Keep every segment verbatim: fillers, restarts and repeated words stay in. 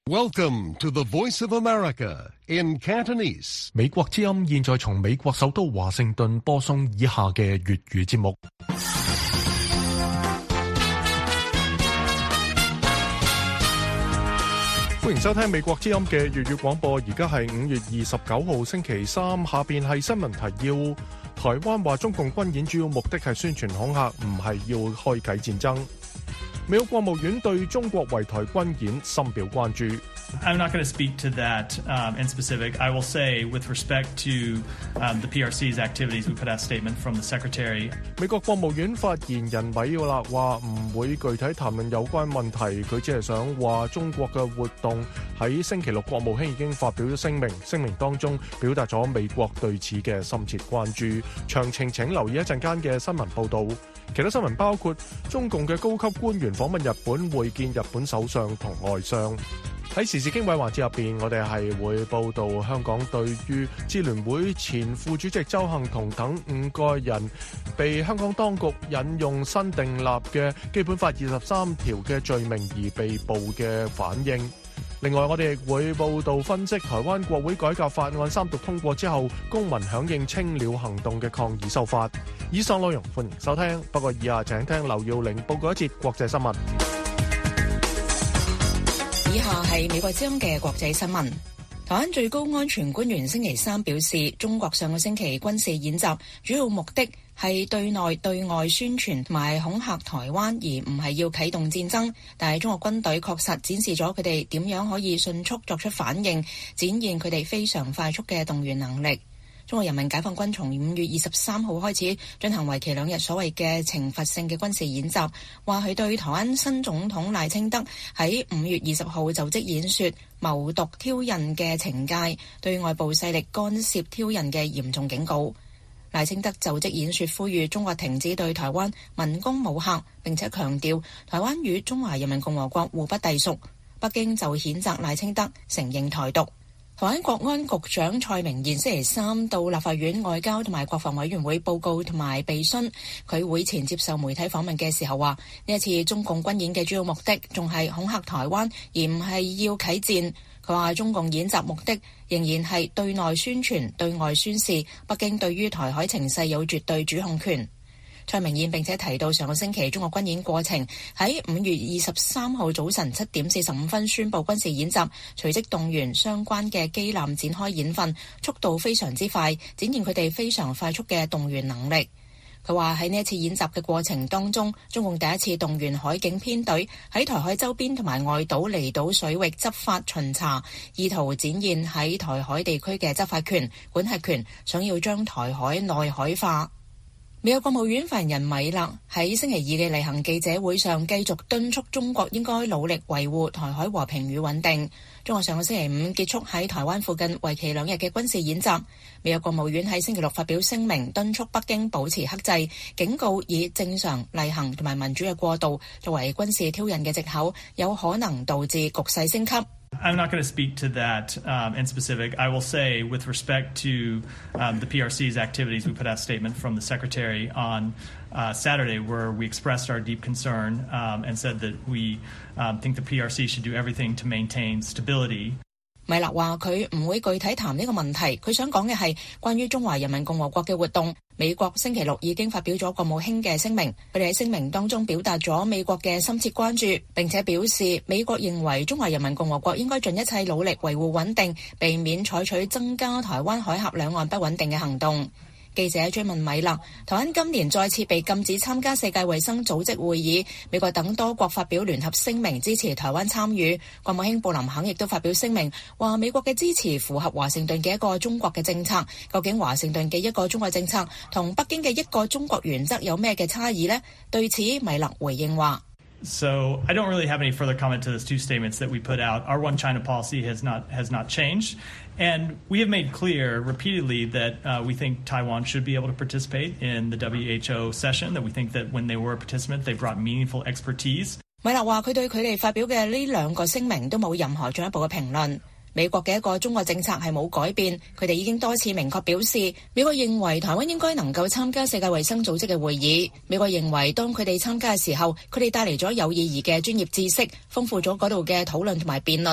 Welcome to the Voice of America in Cantonese. 美國之音現在從美國首都華盛頓播送以下嘅粵語節目。歡迎收聽美國之音嘅粵語廣播，而家係五月二十九號星期三，下邊係新聞提要。台灣話中共軍演主要目的係宣傳恐嚇，唔係要開啟戰爭。美國國務院對中國圍台軍演深表關注。 I'm not going to speak to that um, in specific. I will say, with respect to um, the P R C's activities, we put out a statement from the Secretary. 美國國務院發言人米勒話唔會具體談論有關問題，佢只係想話中國嘅活動喺星期六國務卿已經發表咗聲明，聲明當中表達咗美國對此嘅深切關注。詳情請留意一陣間嘅新聞報導。其他新聞包括中共嘅高級官員訪問日本，會見日本首相同外相。喺時事經緯環節入邊，我哋係會報導香港對於支聯會前副主席鄒幸彤等五個人被香港當局引用新訂立嘅基本法二十三條嘅罪名而被捕嘅反應。另外，我哋亦會報導分析台灣國會改革法案三讀通過之後，公民響應青鳥行動嘅抗議修法。以上內容歡迎收聽，不過以下請聽劉耀玲報告一節國際新聞。 以下係美國之音嘅國際新聞。台灣最高安全官員星期三表示，中國上個星期軍事演習主要目的係對內對外宣傳同埋恐嚇台灣，而唔係要啟動戰爭。但係中國軍隊確實展示咗佢哋點樣可以迅速作出反應，展現佢哋非常快速嘅動員能力。中國人民解放軍從五月二十三號開始進行為期兩日所謂嘅懲罰性嘅軍事演習，話佢對台灣新總統賴清德喺五月二十號就職演說謀獨挑釁嘅懲戒，對外部勢力干涉挑釁嘅嚴重警告。賴清德就職演說呼籲中國停止對台灣文攻武嚇，並且強調台灣與中華人民共和國互不隸屬。北京就譴責賴清德承認台獨。台灣國安局長蔡明彥星期三到立法院外交同埋國防委員會報告同埋備詢，佢會前接受媒體訪問嘅時候話，呢一次中共軍演嘅主要目的仲係恐嚇台灣，而唔係要啟戰。佢話中共演習目的仍然係對內宣傳、對外宣示北京對於台海情勢有絕對主控權。蔡明彥並且提到上個星期中國軍演過程，喺五月二十三號早晨七點四十五分宣布軍事演習，隨即動員相關嘅機艦展開演訓，速度非常之快，展現佢哋非常快速嘅動員能力。佢話喺呢一次演習嘅過程當中，中共第一次動員海警編隊喺台海周邊同埋外島離島水域執法巡查，意圖展現喺台海地區嘅執法權、管轄權，想要將台海內海化。美國國務院發言人米勒喺星期二嘅例行記者會上繼續敦促中國應該努力維護台海和平與穩定。中國上個星期五結束喺台灣附近為期兩日嘅軍事演習。美國國務院喺星期六發表聲明，敦促北京保持克制，警告以正常、例行同埋民主嘅過渡作為軍事挑釁嘅藉口，有可能導致局勢升級。 I'm not going to speak to that um, in specific. I will say, with respect to um, the P R C's activities, we put out a statement from the Secretary on uh, Saturday where we expressed our deep concern um, and said that we um, think the P R C should do everything to maintain stability. 米勒話佢唔會具體談呢個問題，佢想講嘅係關於中華人民共和國嘅活動。美國星期六已經發表咗國務卿嘅聲明，佢哋喺聲明當中表達咗美國嘅深切關注，並且表示美國認為中華人民共和國應該盡一切努力維護穩定，避免採取增加台灣海峽兩岸不穩定嘅行動。記者追問米勒，台灣今年再次被禁止參加世界衛生組織會議，美國等多國發表聯合聲明支持台灣參與。國務卿布林肯亦都發表聲明，話美國嘅支持符合華盛頓嘅一個中國嘅政策。究竟華盛頓嘅一個中國政策同北京嘅一個中國原則有咩嘅差異呢？對此，米勒回應話 So I don't really have any further comment to those two statements that we put out. Our one China policy has not has not changed. And we have made clear repeatedly that uh, we think Taiwan should be able to participate in the W H O session, that we think that when they were a participant, they brought meaningful expertise. 米勒話佢對佢哋發表嘅呢兩個聲明都冇任何進一步嘅評論。美國嘅一個中國政策係冇改變，佢哋已經多次明確表示，美國認為台灣應該能夠參加世界衛生組織嘅會議。美國認為當佢哋參加嘅時候，佢哋帶嚟咗有意義嘅專業知識，豐富咗嗰度嘅討論同埋辯論。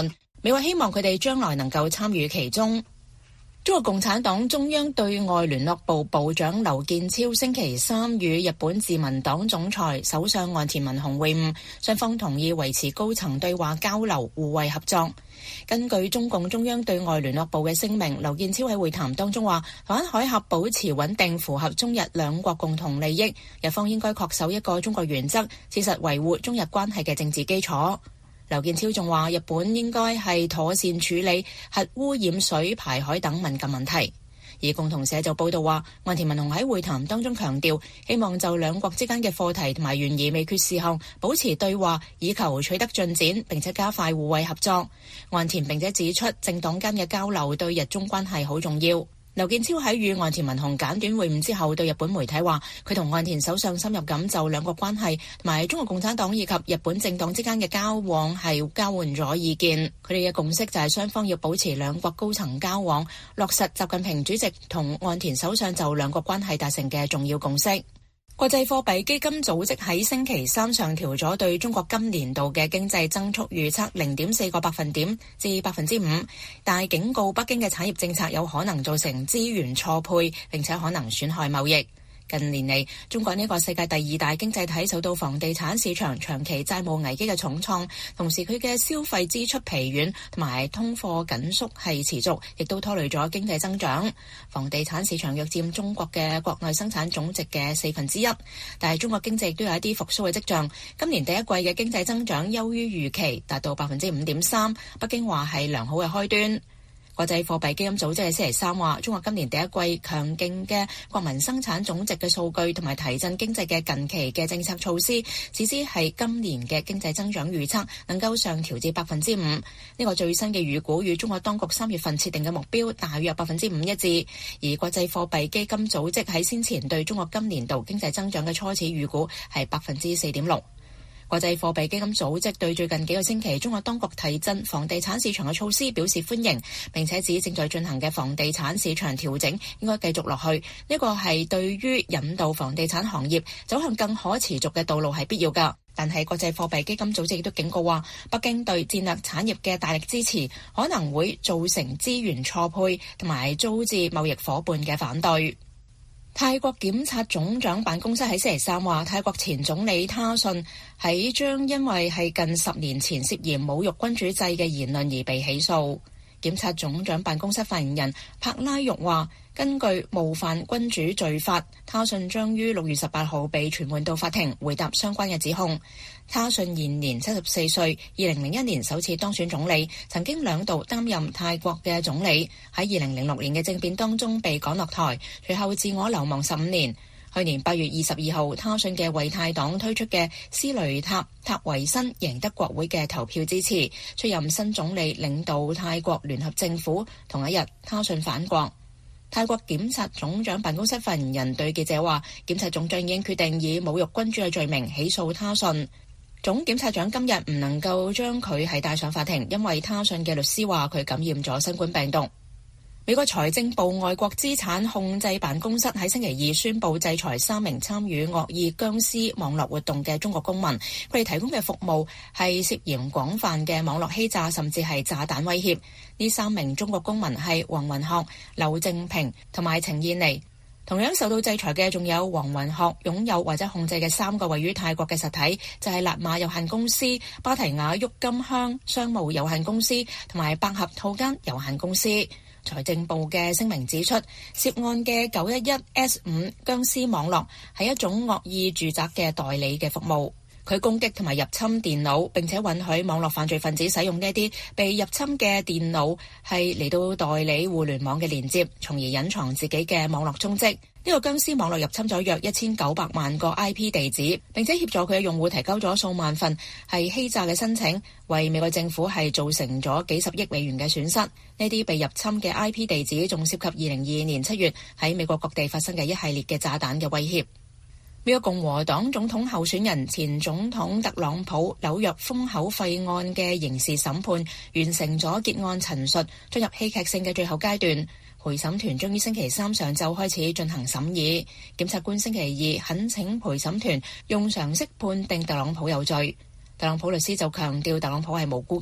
美國希望佢哋將來能夠參與其中。中國共產黨中央對外聯絡部部長劉建超星期三與日本自民黨總裁首相岸田文雄會晤，雙方同意維持高層對話交流，互惠合作。根據中共中央對外聯絡部嘅聲明，劉建超喺會談當中話，台灣海峽保持穩定，符合中日兩國共同利益，日方應該恪守一個中國原則，切實維護中日關係嘅政治基礎。劉建超仲話，日本應該係妥善處理核污染水排海等敏感問題。而共同社就報道話，岸田文雄喺會談當中強調，希望就兩國之間嘅課題同埋懸而未決事項保持對話，以求取得進展，並且加快互惠合作。岸田並且指出，政黨間嘅交流對日中關係好重要。劉建超喺與岸田文雄簡短會晤之後，對日本媒體話，佢同岸田首相深入咁就兩國關係同埋中國共產黨以及日本政黨之間嘅交往係交換咗意見。佢哋嘅共識就係雙方要保持兩國高層交往，落實習近平主席同岸田首相就兩國關係達成嘅重要共識。國際貨幣基金組織喺星期三上調咗對中國今年度嘅經濟增速預測零點四個百分點至百分之五，但係警告北京嘅產業政策有可能造成資源錯配，並且可能損害貿易。近年嚟，中國呢個世界第二大經濟體受到房地產市場長期債務危機嘅重創，同時佢嘅消費支出疲軟同埋通貨緊縮係持續，亦都拖累咗經濟增長。房地產市場約佔中國嘅國內生產總值嘅四分之一，但係中國經濟亦都有一啲復甦嘅跡象。今年第一季嘅經濟增長優於預期，達到百分之五點三，北京話係良好嘅開端。國際貨幣基金組織喺星期三話，中國今年第一季強勁嘅國民生產總值嘅數據同埋提振經濟嘅近期嘅政策措施，使之係今年嘅經濟增長預測能夠上調至百分之五。呢個最新嘅預估與中國當局三月份設定嘅目標大約百分之五一致。而國際貨幣基金組織喺先前對中國今年度經濟增長嘅初始預估係百分之四點六。國際貨幣基金組織對最近幾個星期中國當局提振房地產市場嘅措施表示歡迎，並且指正在進行嘅房地產市場調整應該繼續落去。呢個係對於引導房地產行業走向更可持續嘅道路係必要㗎。但係國際貨幣基金組織亦都警告話，北京對戰略產業嘅大力支持可能會造成資源錯配同埋遭致貿易夥伴嘅反對。泰國檢察總長辦公室喺星期三話，泰國前總理他信喺將因為係近十年前涉嫌侮辱君主制嘅言論而被起訴。檢察總長辦公室發言人帕拉育話，根據冒犯君主罪法，他信將於六月十八號被傳喚到法庭回答相關嘅指控。他信現年七十四歲，二零零一年首次當選總理，曾經兩度擔任泰國嘅總理。喺二零零六年嘅政變當中被趕落台，隨後自我流亡十五年。去年八月二十二號，他信嘅為泰黨推出嘅斯雷塔塔維新贏得國會嘅投票支持，出任新總理，領導泰國聯合政府。同一日，他信返國。泰國檢察總長辦公室發言人對記者話，檢察總長已經決定以侮辱君主嘅罪名起訴他信。總檢察長今日唔能夠將佢係帶上法庭，因為他信嘅律師話佢感染咗新冠病毒。美國財政部外國資產控制辦公室喺星期二宣布制裁三名參與惡意僵屍網絡活動嘅中國公民，佢哋提供嘅服務係涉嫌廣泛嘅網絡欺詐，甚至係炸彈威脅。呢三名中國公民係黃雲學、劉正平同埋程燕妮。同樣受到制裁嘅仲有黃雲學擁有或者控制嘅三個位於泰國嘅實體，就係辣馬有限公司、芭提雅鬱金香商務有限公司同埋百合套間有限公司。財政部嘅聲明指出，涉案嘅九一一 S 五僵屍網絡係一種惡意住宅嘅代理嘅服務，佢攻擊同埋入侵電腦，並且允許網絡犯罪分子使用呢啲被入侵嘅電腦係嚟到代理互聯網嘅連接，從而隱藏自己嘅網絡蹤跡。呢個僵屍網絡入侵咗約一千九百萬個 I P 地址，並且協助佢嘅用戶提交咗數萬份係欺詐嘅申請，為美國政府係造成咗幾十億美元嘅損失。呢啲被入侵嘅 I P 地址仲涉及二零二二年七月喺美國各地發生嘅一系列嘅炸彈嘅威脅。美國共和黨總統候選人前總統特朗普紐約封口費案嘅刑事審判完成咗結案陳述，進入戲劇性嘅最後階段。陪審團終於星期三上晝開始進行審議，檢察官星期二懇請陪審團用常識判定特朗普有罪。特朗普律師就強調特朗普係無辜㗎。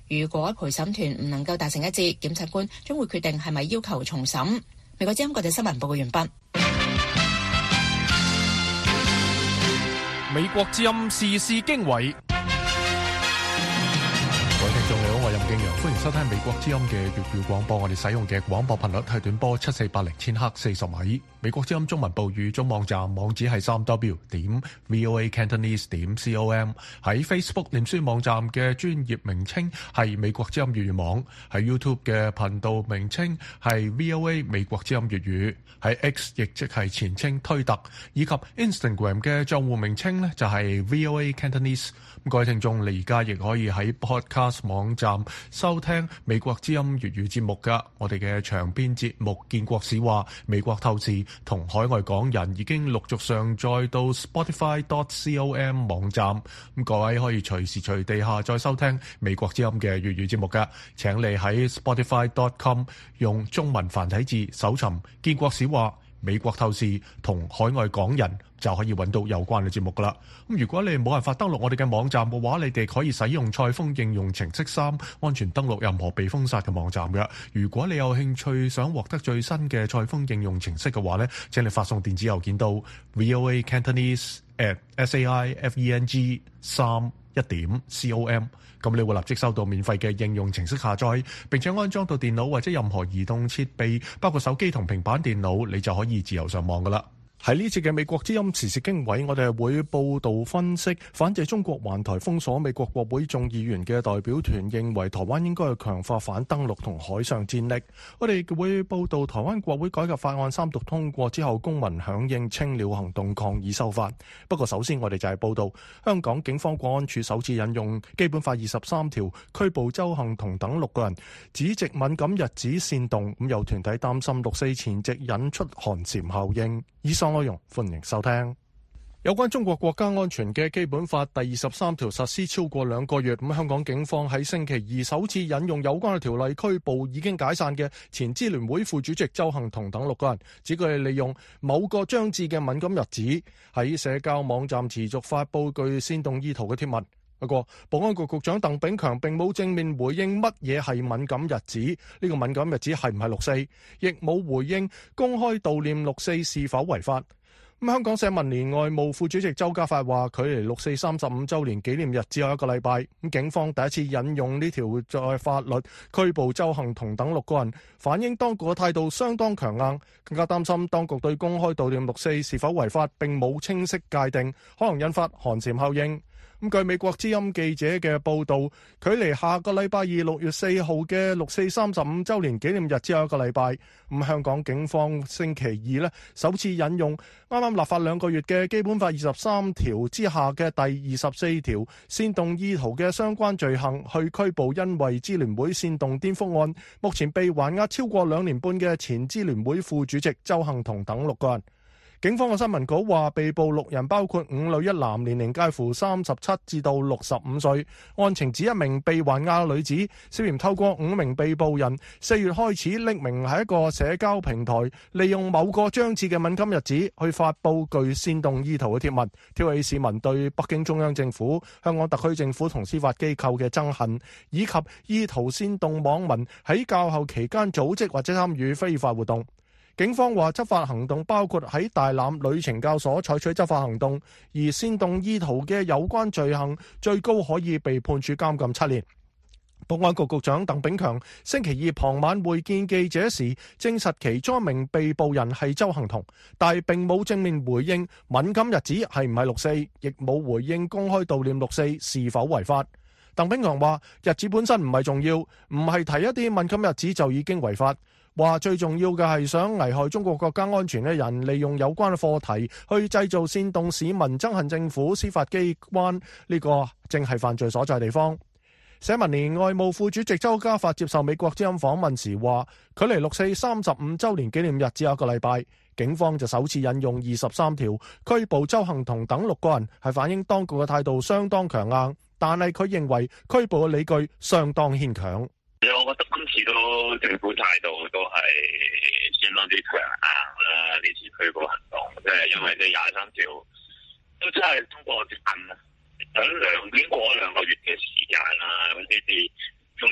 如果陪審團唔能夠達成一致，檢察官將會決定係咪要求重審。美國之音國際新聞報告完畢。 美國之音時事經緯。各位聽眾你好，我係任敬陽，歡迎收聽美國之音嘅粵語廣播。我哋使用嘅廣播頻率係短波七四八零千赫四十米。美國之音中文部語中網站網址係三 w 點 voa cantonese 點 com。喺 Facebook 臉書網站嘅專頁名稱係美國之音粵語網，喺 YouTube 嘅頻道名稱係 V O A 美國之音粵語，喺 X 亦即係前稱推特，以及 Instagram 嘅賬戶名稱呢就係 V O A Cantonese。各位聽眾，你而家亦可以喺 Podcast 網站收聽美國之音粵語節目噶。我哋嘅長篇節目《建國史話》、美國透視同海外港人已經陸續上載到 Spotify dot com 網站。咁各位可以隨時隨地下載收聽美國之音嘅粵語節目噶。請你喺 Spotify dot com 用中文繁體字搜尋《建國史話》、美國透視同海外港人，就可以揾到有關嘅節目噶啦。咁如果你冇辦法登錄我哋嘅網站嘅話，你哋可以使用賽豐應用程式三安全登錄任何被封殺嘅網站嘅。如果你有興趣想獲得最新嘅賽豐應用程式嘅話呢，請你發送電子郵件到 voa cantonese at saifeng 三一點 com。咁你會立即收到免費嘅應用程式下載，並且安裝到電腦或者任何移動設備，包括手機同平板電腦，你就可以自由上網噶啦。喺呢次嘅美國之音時事經緯，我哋係會報道分析反制中國環台封鎖美國國會眾議員嘅代表團認為台灣應該係強化反登陸同海上戰力。我哋會報道台灣國會改革法案三讀通過之後，公民響應青鳥行動抗議修法。不過首先我哋就係報道香港警方國安處首次引用基本法二十三條拘捕鄒幸彤等六個人，指藉敏感日子煽動，咁有團體擔心六四前夕引出寒蟬效應。以上內容歡迎收聽。有關中國國家安全嘅基本法第二十三條實施超過兩個月，咁香港警方喺星期二首次引用有關嘅條例拘捕已經解散嘅前支聯會副主席鄒幸彤等六個人，指佢哋利用某個將至嘅敏感日子喺社交網站持續發布具煽動意圖嘅貼文。不過，保安局局長鄧炳強並冇正面回應乜嘢係敏感日子，呢個敏感日子係唔係六四，亦冇回應公開悼念六四是否違法。咁香港社民連外務副主席周家發話，距離六四三十五週年紀念日只有一個禮拜，咁警方第一次引用呢條在法律拘捕鄒幸彤等六個人，反映當局嘅態度相當強硬，更加擔心當局對公開悼念六四是否違法並冇清晰界定，可能引發寒蟬效應。咁據美國之音記者嘅報道，距離下個禮拜二六月四號嘅六四三十五週年紀念日只有一個禮拜。咁香港警方星期二呢首次引用啱啱立法兩個月嘅基本法二十三條之下嘅第二十四條煽動意圖嘅相關罪行，去拘捕因為支聯會煽動顛覆案目前被還押超過兩年半嘅前支聯會副主席鄒幸彤等六個人。警方嘅新聞稿話，被捕六人包括五女一男，年齡介乎三十七至到六十五歲。案情指一名被還押女子涉嫌透過五名被捕人，四月開始匿名喺一個社交平台，利用某個將至嘅敏感日子去發布具煽動意圖嘅貼文，挑起市民對北京中央政府、香港特區政府同司法機構嘅憎恨，以及意圖煽動網民喺較後期間組織或者參與非法活動。警方話執法行動包括喺大欖女懲教所採取執法行動，而煽動意圖嘅有關罪行最高可以被判處監禁七年。保安局局長鄧炳強星期二傍晚會見記者時，證實其中一名被捕人係鄒幸彤，但係並冇正面回應敏感日子係唔係六四，亦冇回應公開悼念六四是否違法。鄧炳強話日子本身唔係重要，唔係提一啲敏感日子就已經違法。話最重要嘅係想危害中國國家安全嘅人，利用有關嘅課題去製造煽動市民憎恨政府、司法機關，呢個正係犯罪所在地方。社民連外務副主席周家發接受美國之音訪問時話，距離六四三十五週年紀念日只有一個禮拜，警方就首次引用二十三條拘捕鄒幸彤等六個人，係反映當局嘅態度相當強硬，但係佢認為拘捕嘅理據相當牽強。 我覺得今次都政府態度都係相當之強硬啦，呢次拘捕行動，即係因為呢廿三條都真係通過緊啦，等兩已經過咗兩個月嘅時間啦，咁呢啲中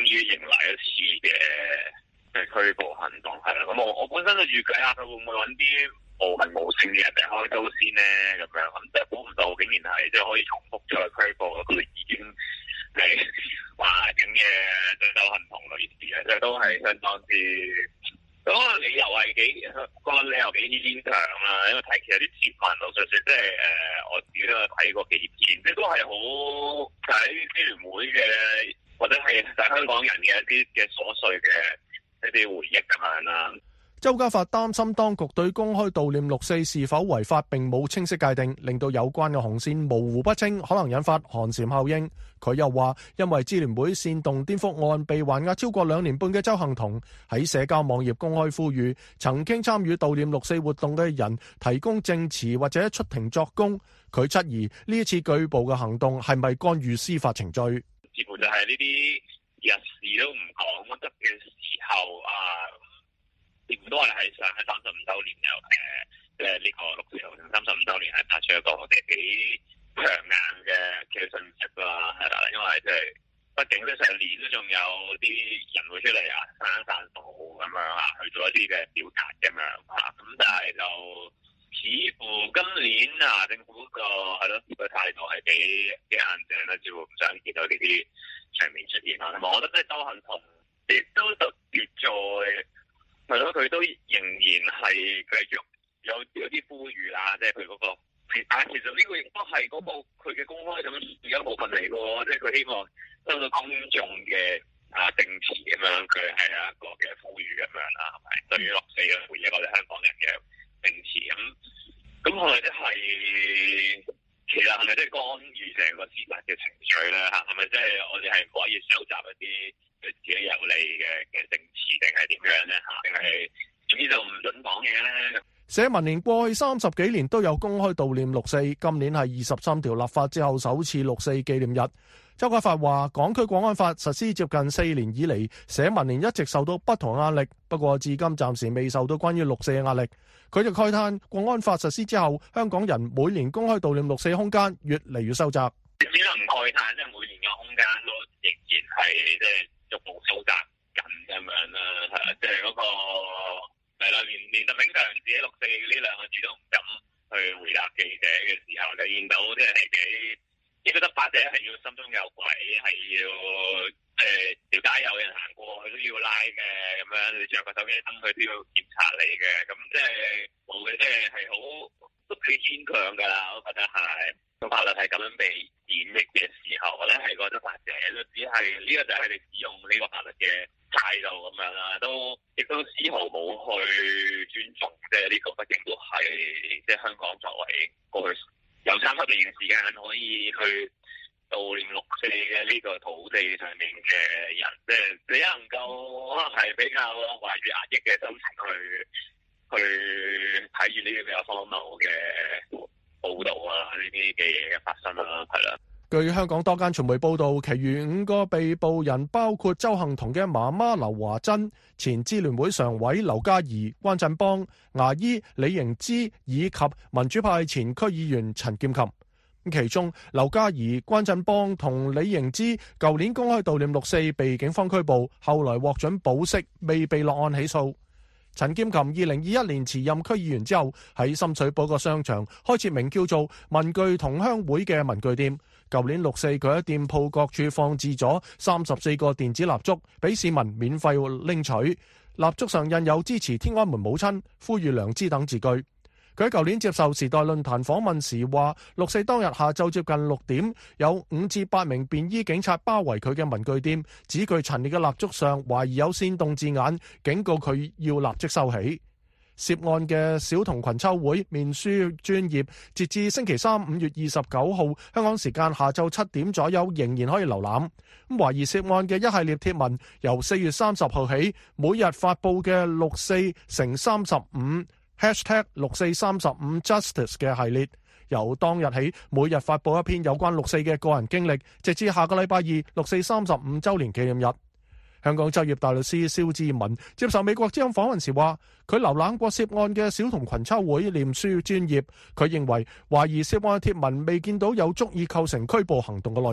預計下佢會唔會揾啲無名無姓嘅人嚟開刀先咧？咁樣咁即係估唔到，竟然係即係可以重複再拘捕佢已經係話緊嘅對手行同類似嘅，即係都係相當之。嗰個理由係幾個理由幾牽強啦，因為睇其實啲視頻老實説，即係誒我自己都有睇過幾篇，即都係好喺支聯會嘅，或者係喺香港人嘅一啲嘅瑣碎嘅一啲回憶咁樣啦。 周家發擔心當局對公開悼念六四是否違法並冇清晰界定，令到有關嘅紅線模糊不清，可能引發寒蟬效應。佢又話，因為支聯會煽動顛覆案被還押超過兩年半嘅鄒幸彤喺社交網頁公開呼籲曾經參與悼念六四活動嘅人提供證詞或者出庭作供。佢質疑呢一次舉報嘅行動係咪干預司法程序？ 似乎就係呢啲日事都唔講乜得嘅時候啊！亦都係喺上喺三十五週年又誒，即係呢個六四遊行三十五週年係發出一個嘅幾強硬嘅嘅訊息啦，係啦，因為即係畢竟即係成年都仲有啲人會出嚟啊，散一散步咁樣啊，去做一啲嘅表達咁樣啊，咁但係就似乎今年啊，政府個係咯個態度係幾幾硬淨啦，似乎唔想見到呢啲場面出現啦。同埋我覺得即係鄒幸彤亦都特別在。係咯，佢都仍然係繼續有有啲呼籲啦，即係佢嗰個，但係其實呢個亦都係嗰個佢嘅公開咁嘅一部分嚟嘅喎，即係佢希望收到公眾嘅啊證詞咁樣，佢係一個嘅呼籲咁樣啦，係咪？對於六四嘅回憶，我哋香港人嘅證詞咁，咁係咪即係其實係咪即係干預成個司法嘅程序咧？嚇，係咪即係我哋係唔可以收集一啲對自己有利嘅嘅證詞，定係點樣咧？嚇，定係總之就唔準講嘢咧？ 社民連過去三十幾年都有公開悼念六四，今年係二十三條立法之後首次六四紀念日。周家發話：港區國安法實施接近四年以嚟，社民連一直受到不同壓力，不過至今暫時未受到關於六四嘅壓力。佢就慨嘆，國安法實施之後，香港人每年公開悼念六四空間越嚟越收窄。 只能慨嘆，即係每年嘅空間都仍然係即係逐步收窄緊咁樣啦，係即係嗰個係啦，連連鄧炳強自己六四呢兩個字都唔敢去回答記者嘅時候，你見到即係幾。呢個執法者係要心中有鬼，係要誒條街有人行過，佢都要拉嘅咁樣。你著個手機燈，佢都要檢查你嘅。咁即係冇嘅，即係係好都幾牽強㗎啦。我覺得係個法律係咁樣被演繹嘅時候，或者係個執法者都只係呢個就係佢哋使用呢個法律嘅態度咁樣啦。都亦都絲毫冇去尊重，即係呢個畢竟都係即係香港作為過去。有三十年時間可以去悼念六四嘅呢個土地上面嘅人，即係你能夠可能係比較懷住壓抑嘅心情去去睇住呢啲比較荒謬嘅報導啊，呢啲嘅嘢嘅發生啦，係啦。 據香港多間傳媒報道，其餘五個被捕人包括鄒幸彤嘅媽媽劉華珍、前支聯會常委劉嘉兒、關振邦、牙醫李盈芝以及民主派前區議員陳劍琴。其中劉嘉兒、關振邦同李盈芝舊年公開悼念六四被警方拘捕，後來獲准保釋，未被落案起訴。陳劍琴二零二一年辭任區議員之後，喺深水埗個商場開設名叫做文具同鄉會嘅文具店。舊年六四佢喺店鋪各處放置咗三十四個電子蠟燭，俾市民免費拎取。蠟燭上印有支持天安門母親、呼籲良知等字句。佢喺舊年接受時代論壇訪問時話，六四當日下晝接近六點，有五至八名便衣警察包圍佢嘅文具店，指佢陳列嘅蠟燭上懷疑有煽動字眼，警告佢要立即收起。涉案嘅小童群秋會面書專頁，截至星期三五月二十九號香港時間下晝七點左右，仍然可以瀏覽。咁懷疑涉案嘅一系列貼文，由四月三十號起，每日發布嘅六四乘三十五 hashtag 六四三十五 justice 嘅系列，由當日起每日發布一篇有關六四嘅個人經歷，直至下個禮拜二六四三十五週年紀念日。香港執業大律師蕭志文接受美國之音訪問時話，佢瀏覽過涉案嘅小童群秋會臉書專頁，佢認為懷疑涉案嘅貼文未見到有足以構成拘捕行動嘅內容。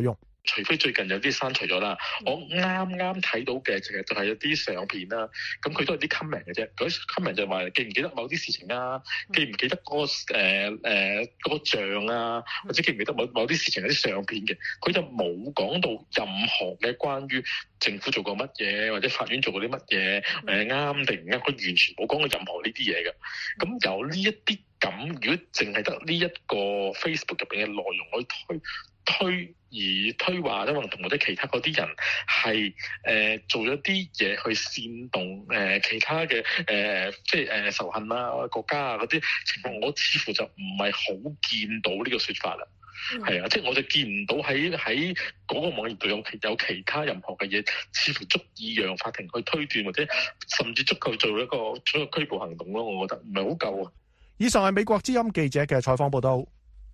除非最近有啲刪除咗啦，我啱啱睇到嘅其實就係有啲相片啦，咁佢都係啲 comment 嘅啫，嗰啲 comment 就話記唔記得某啲事情啊，記唔記得嗰、那個誒誒嗰個像啊，或者記唔記得某某啲事情有啲相片嘅，佢就冇講到任何嘅關於政府做過乜嘢，或者法院做過啲乜嘢，誒啱定唔啱，佢完全冇講過任何呢啲嘢嘅。咁由呢一啲咁，如果淨係得呢一個 Facebook 入邊嘅內容去推推而推話咧，或同或者其他嗰啲人係誒、呃、做咗啲嘢去煽動誒、呃、其他嘅誒、呃、即係誒、呃、仇恨啊國家啊嗰啲情況，我似乎就唔係好見到呢個説法啦。係、嗯、啊，即係我就見唔到喺喺嗰個網頁度有有其他任何嘅嘢，似乎足以讓法庭去推斷，或者甚至足夠做一個做一個拘捕行動咯。我覺得唔係好夠啊。 以上係美國之音記者嘅採訪報導。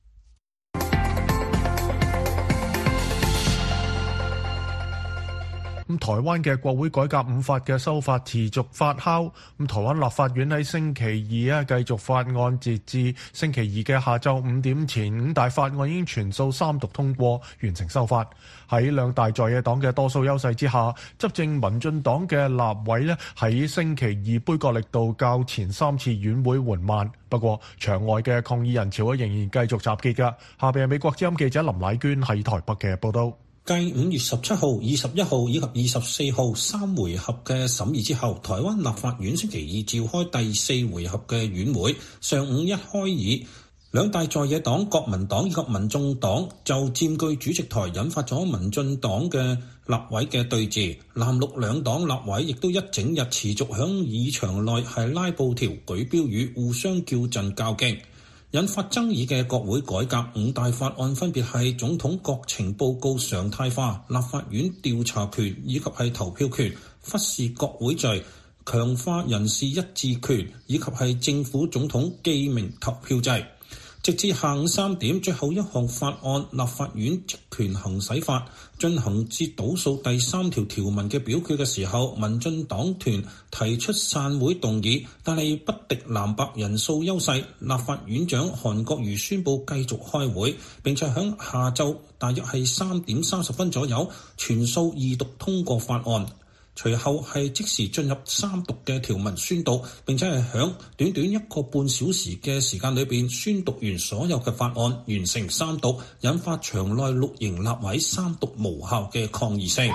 咁台灣嘅國會改革五法嘅修法持續發酵。咁台灣立法院喺星期二啊繼續法案，截至星期二嘅下晝五點前，五大法案已經全數三讀通過，完成修法。喺兩大在野黨嘅多數優勢之下，執政民進黨嘅立委咧喺星期二杯葛力度較前三次院會緩慢。不過場外嘅抗議人潮仍然繼續集結㗎。下邊係美國之音記者林乃娟喺台北嘅報道。 繼五月十七號、二十一號以及二十四號三回合嘅審議之後，台灣立法院星期二召開第四回合嘅院會。上午一開議，兩大在野黨國民黨以及民眾黨就佔據主席台，引發咗民進黨嘅立委嘅對峙。藍綠兩黨立委亦都一整日持續響議場內係拉布條、舉標語、互相叫陣較勁。引發爭議嘅國會改革五大法案分別係總統國情報告常態化、立法院調查權以及係投票權、忽視國會罪、強化人事一致權以及係政府總統記名投票制。直至下午三點，最後一項法案立法院職權行使法進行至倒數第三條條文嘅表決嘅時候，民進黨團提出散會動議，但係不敵藍白人數優勢，立法院長韓國瑜宣布繼續開會，並且響下晝大約係三點三十分左右全數二讀通過法案。隨後係即時進入三讀嘅條文宣讀，並且係響短短一個半小時嘅時間裏邊宣讀完所有嘅法案，完成三讀，引發場內綠營立委三讀無效嘅抗議聲。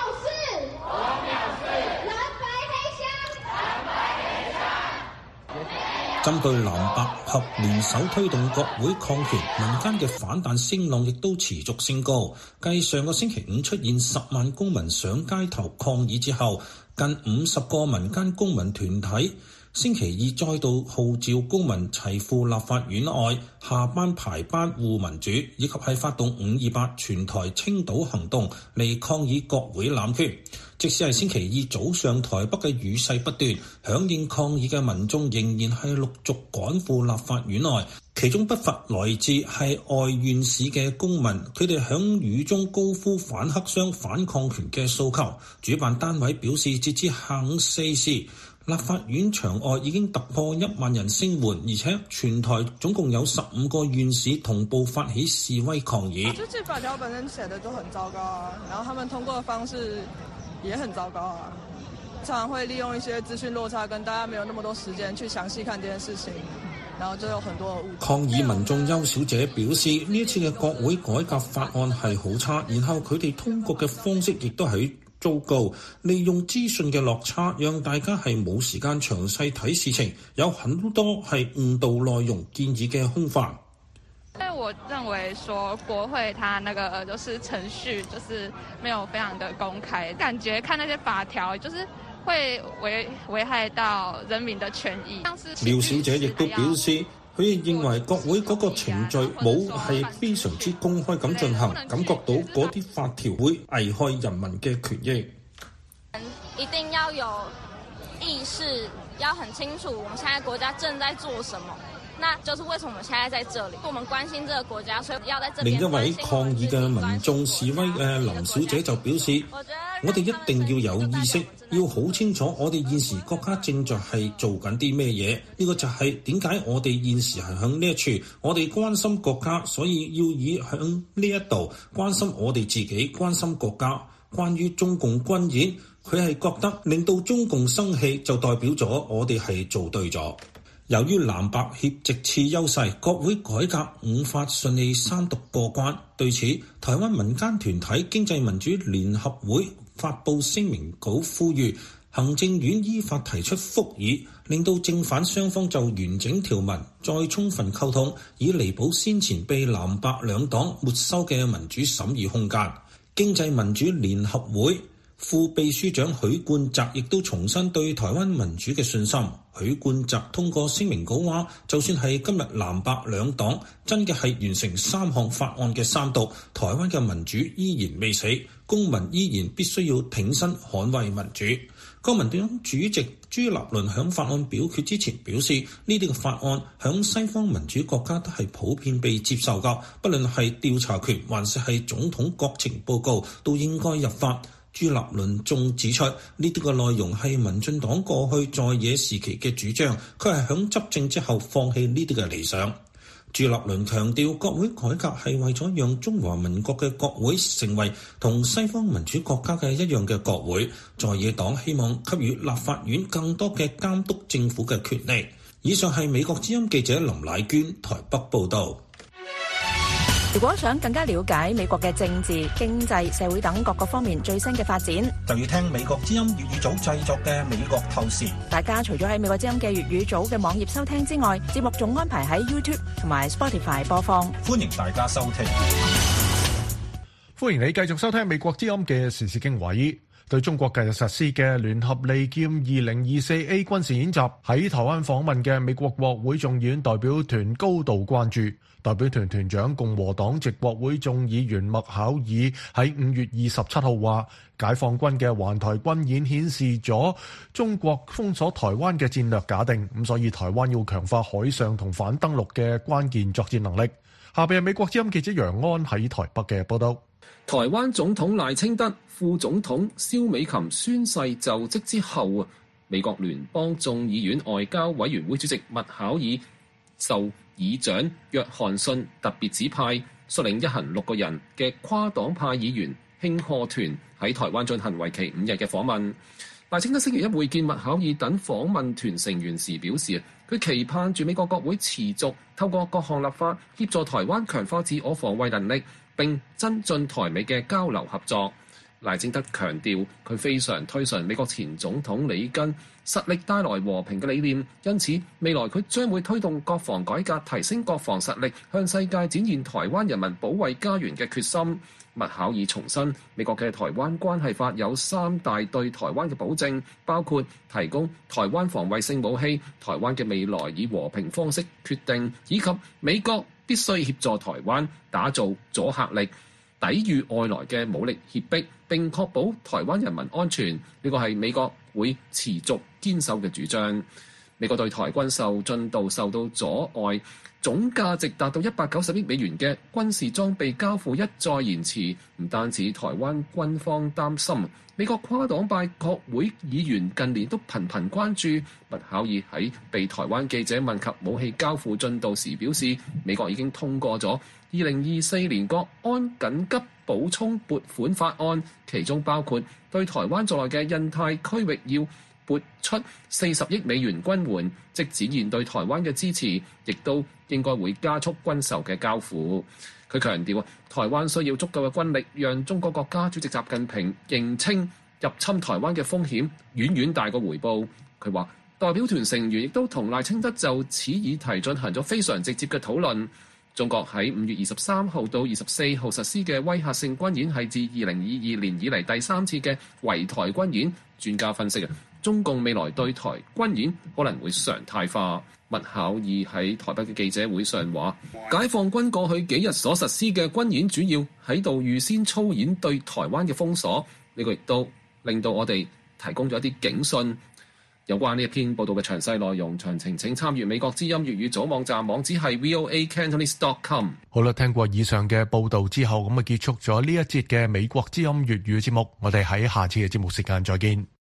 針對藍白合聯手推動國會抗權，民間嘅反彈聲浪亦都持續升高。繼上個星期五出現十萬公民上街頭抗議之後，近五十個民間公民團體星期二再度號召公民齊赴立法院外下班排班護民主，以及係發動五二八全台清島行動嚟抗議國會濫權。即使係星期二早上台北嘅雨勢不斷，響應抗議嘅民眾仍然係陸續趕赴立法院外，其中不乏來自係外縣市嘅公民，佢哋響雨中高呼反黑箱、反抗權嘅訴求。主辦單位表示，截至下午四時，立法院場外已經突破一萬人聲援，而且全台總共有十五個縣市同步發起示威抗議。 就這法條本身寫的都很糟糕啊，然後他們通過的方式也很糟糕啊，常常會利用一些資訊落差，跟大家沒有那麼多時間去詳細看這件事情，然後就有很多的誤解。 抗議民眾邱小姐表示，呢一次嘅國會改革法案係好差，然後佢哋通過嘅方式亦都係糟糕，利用資訊嘅落差，讓大家係冇時間詳細睇事情，有很多係誤導內容建議嘅空泛。 但我認為說國會它那個就是程序就是沒有非常的公開，感覺看那些法條就是會危危害到人民的權益。 廖小姐亦都表示，佢亦認為國會嗰個程序冇係非常之公開咁進行，感覺到嗰啲法條會危害人民嘅權益。 一定要有意識，要很清楚我們現在國家正在做什麼。那就是為什麼我們現在在這裡，我們關心這個國家，所以要在這邊。另一位抗議嘅民眾示威嘅林小姐就表示， 我覺得我哋一定要有意識，要好清楚我哋現時國家正在係做緊啲咩嘢。呢個就係點解我哋現時係響呢一處，我哋關心國家，所以要以響呢一度關心我哋自己，關心國家。關於中共軍演，佢係覺得令到中共生氣，就代表咗我哋係做對咗。由於藍白協席次優勢，國會改革五法順利三讀過關。對此，台灣民間團體經濟民主聯合會發布聲明稿，呼籲行政院依法提出復議，令到正反雙方就完整條文再充分溝通，以彌補先前被藍白兩黨沒收嘅民主審議空間。經濟民主聯合會副秘書長許冠澤亦都重申對台灣民主嘅信心。許冠澤通過聲明稿話，就算係今日藍白兩黨真嘅係完成三項法案嘅三讀，台灣嘅民主依然未死，公民依然必須要挺身捍衛民主。國民黨主席朱立倫響法案表決之前表示，呢啲嘅法案響西方民主國家都係普遍被接受㗎，不論係調查權還是係總統國情報告都應該入法。朱立倫仲指出，呢啲嘅內容係民進黨過去在野時期嘅主張，佢係響執政之後放棄呢啲嘅理想。朱立倫強調，國會改革係為咗讓中華民國嘅國會成為同西方民主國家嘅一樣嘅國會。在野黨希望給予立法院更多嘅監督政府嘅權利。以上係美國之音記者林乃娟台北報導。 如果想更加了解美國嘅政治、經濟、社會等各個方面最新嘅發展， 就要聽美國之音粵語組製作嘅《美國透視》。 大家除咗喺美國之音嘅粵語組嘅網頁收聽之外，節目仲安排喺 YouTube 同埋 Spotify 播放。 歡迎大家收聽。 歡迎你繼續收聽美國之音嘅時事經緯。對中國近日實施嘅聯合利劍二零二四 A 軍事演習，喺台灣訪問嘅美國國會眾議院代表團高度關注。代表團團長共和黨籍國會眾議員麥考爾喺五月二十七號話，解放軍嘅環台軍演顯示咗中國封鎖台灣嘅戰略假定，咁所以台灣要強化海上同反登陸嘅關鍵作戰能力。下邊係美國之音記者楊安喺台北嘅報道。 台灣總統賴清德、副總統蕭美琴宣誓就職之後啊，美國聯邦眾議院外交委員會主席麥考爾受議長約翰遜特別指派，率領一行六個人嘅跨黨派議員慶賀團喺台灣進行為期五日嘅訪問。賴清德星期一會見麥考爾等訪問團成員時表示，佢期盼住美國國會持續透過各項立法協助台灣強化自我防衛能力，並增進台美嘅交流合作。賴清德強調，佢非常推崇美國前總統里根實力帶來和平嘅理念，因此未來佢將會推動國防改革，提升國防實力，向世界展現台灣人民保衛家園嘅決心。麥考爾重申，美國嘅台灣關係法有三大對台灣嘅保證，包括提供台灣防衛性武器、台灣嘅未來以和平方式決定，以及美國必須協助台灣打造阻嚇力，抵禦外來嘅武力脅迫，並確保台灣人民安全。呢個係美國會持續堅守嘅主張。美國對台軍售進度受到阻礙，總價值達到一百九十億美元嘅軍事裝備交付一再延遲。唔單止台灣軍方擔心，美國跨黨派國會議員近年都頻頻關注。麥考爾喺被台灣記者問及武器交付進度時表示，美國已經通過咗二零二四年國安緊急補充撥款法案，其中包括對台灣在內嘅印太區域要撥出四十億美元軍援，即展現對台灣嘅支持，亦都應該會加速軍售嘅交付。佢強調，台灣需要足夠嘅軍力，讓中國國家主席習近平認清入侵台灣嘅風險遠遠大過回報。佢話，代表團成員亦都同賴清德就此議題進行咗非常直接嘅討論。中國喺五月二十三號到二十四號實施嘅威嚇性軍演係自二零二二年以嚟第三次嘅圍台軍演。專家分析，中共未來對台軍演可能會常態化。麥考爾喺台北嘅記者會上話，解放軍過去幾日所實施嘅軍演主要喺度預先操演對台灣嘅封鎖，呢個亦都令到我哋提供咗一啲警訊。 有關呢一篇報道嘅詳細內容，詳情請參閱美國之音粵語組網站，網址係 v o a cantonese dot com。 好啦，聽過以上嘅報道之後，咁啊結束咗呢一節嘅美國之音粵語節目，我哋喺下次嘅節目時間再見。